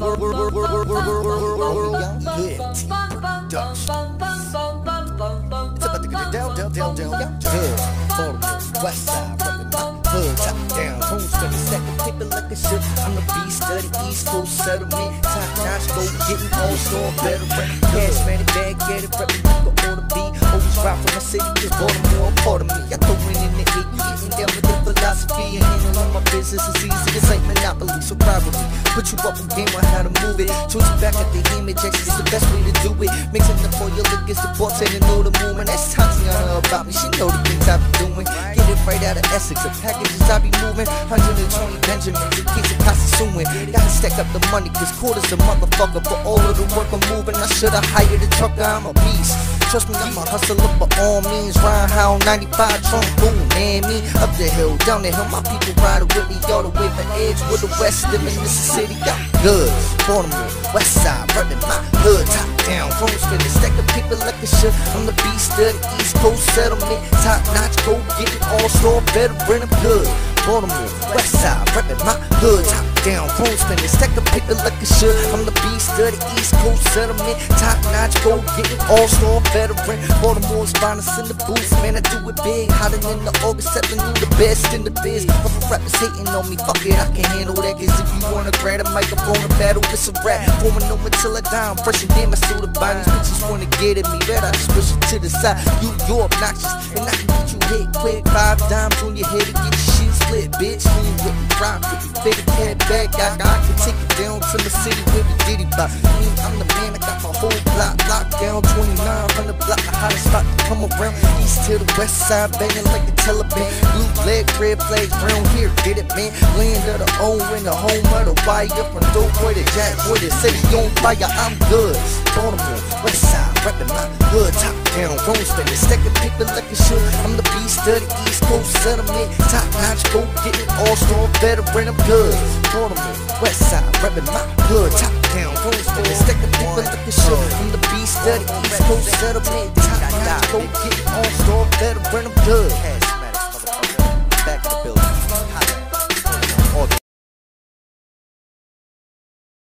West side, reppin' my hood, top down, home spinning, stacking paper like a shit. I'm the beast of the East Coast settlement, top notch, go getting all store veteran. Cash money bag, get it, reppin' you can order B. Always ride from my city, cause Baltimore a part of me. I throw in the hit, getting down with the philosophy and handling my business is easy. This ain't Monopoly, so proud of me. Put you up on game on how to move it. Choose you back at the image, it's the best way to do it. Mixing the foil against the bartender, know the movement. That's Tatiana about me, she know the things I be doing. Get it right out of Essex, the packages I be moving. 120 Benjamins in case it costs suing. Gotta stack up the money, cause quarters a motherfucker. For all of the work I'm moving, I should've hired a trucker, I'm a beast. Trust me, I'm a hustler by all means. Ryan Howe, 95, Trump, boom, man, me. Up the hill, down the hill, my people ride with me all the way from Edgewood to West, living in Mississippi, I'm good. Baltimore, West side, reppin' my hood, top down, phone spinning, stacking people like a shit. I'm the beast of the East Coast settlement, top notch, go get it, all store veteran, I'm good. Baltimore, West side, reppin' my hood, top down, phone spinning, stacking people like a shit. I'm the beast of the East Coast settlement, top notch, go get it, all store veteran. Baltimore's finest in the booth, man, I do it big, hotter than the August 7th, you the best in the biz. Other rappers hating on me, fuck it, I can handle that. Cause if you wanna grab a microphone and battle, it's a rap. Forming them until I die, I'm fresh and damn, I still the bodies. Bitches wanna get at me, red, I just push it to the side. You're obnoxious, and I can get you hit quick. 5 dimes on your head to get your shit split, bitch. Lean with me, ride with me, fake a cat back. I can take it down to the city with the Diddy bop. I'm the man, I got my whole block locked down. 2900 block, the hottest spot to come around. East to the west side, banging like the Taliban. Blue flag, red flags, brown here, get it, man. Land of the O in the home of the wire. From dope boy to jack boy, they say he on fire, I'm good. Baltimore, West side, reppin' my hood, top down, phone spinning, stacking people like a shit. I'm the beast of the East Coast settlement, top notch, go get it, all store veteran, I'm good. Baltimore, West side, reppin' my hood, top down, phone spinning, stacking people like a shit. I'm the beast of the East Coast settlement, top notch, go get it, all store veteran, I'm good. Back in the building.